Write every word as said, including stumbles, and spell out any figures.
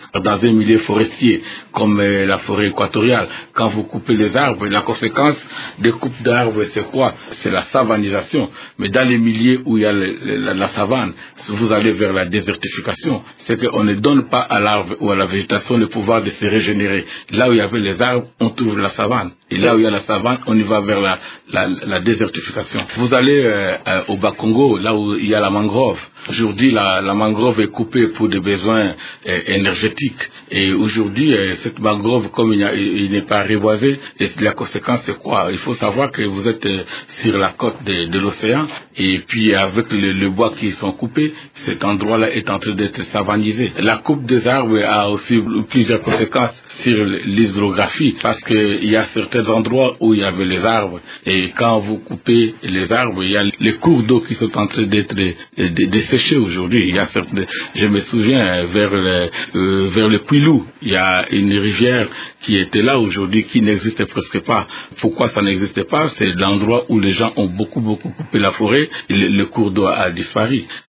dans un milieu forestier comme euh, la forêt équatoriale. Quand vous coupez les arbres, la conséquence des coupes d'arbres, c'est quoi? C'est la savanisation. Mais dans les milieux où il y a le, la, la savane, vous allez vers la désertification. C'est qu'on ne donne pas à l'arbre ou à la végétation le pouvoir de se régénérer. Là où il y avait les arbres, on trouve la savane. Et là où il y a la savane, on y va vers la, la, la désertification. Vous allez euh, euh, au Bas-Congo, là où il y a la mangrove. Aujourd'hui, la, la mangrove est coupée pour des besoins euh, énergétiques. Et aujourd'hui, euh, cette mangrove, comme il, il n'est pas reboisée, et la conséquence c'est quoi? Il faut savoir que vous êtes euh, sur la côte de, de l'océan, et puis avec le, le bois qui sont coupés, cet endroit-là est en train d'être savanisé. La coupe des arbres a aussi plusieurs conséquences sur l'hydrographie, parce qu'il y a certains endroits où il y avait les arbres, et quand vous coupez les arbres, il y a les cours d'eau qui sont en train d'être desséchés aujourd'hui. Il y a certains, je me souviens, vers le, euh, vers le Kwilu, il y a une rivière qui était là aujourd'hui, qui n'existe presque pas. Pourquoi ça n'existe pas? C'est l'endroit où les gens ont beaucoup, beaucoup coupé la forêt, et le, le cours d'eau a disparu.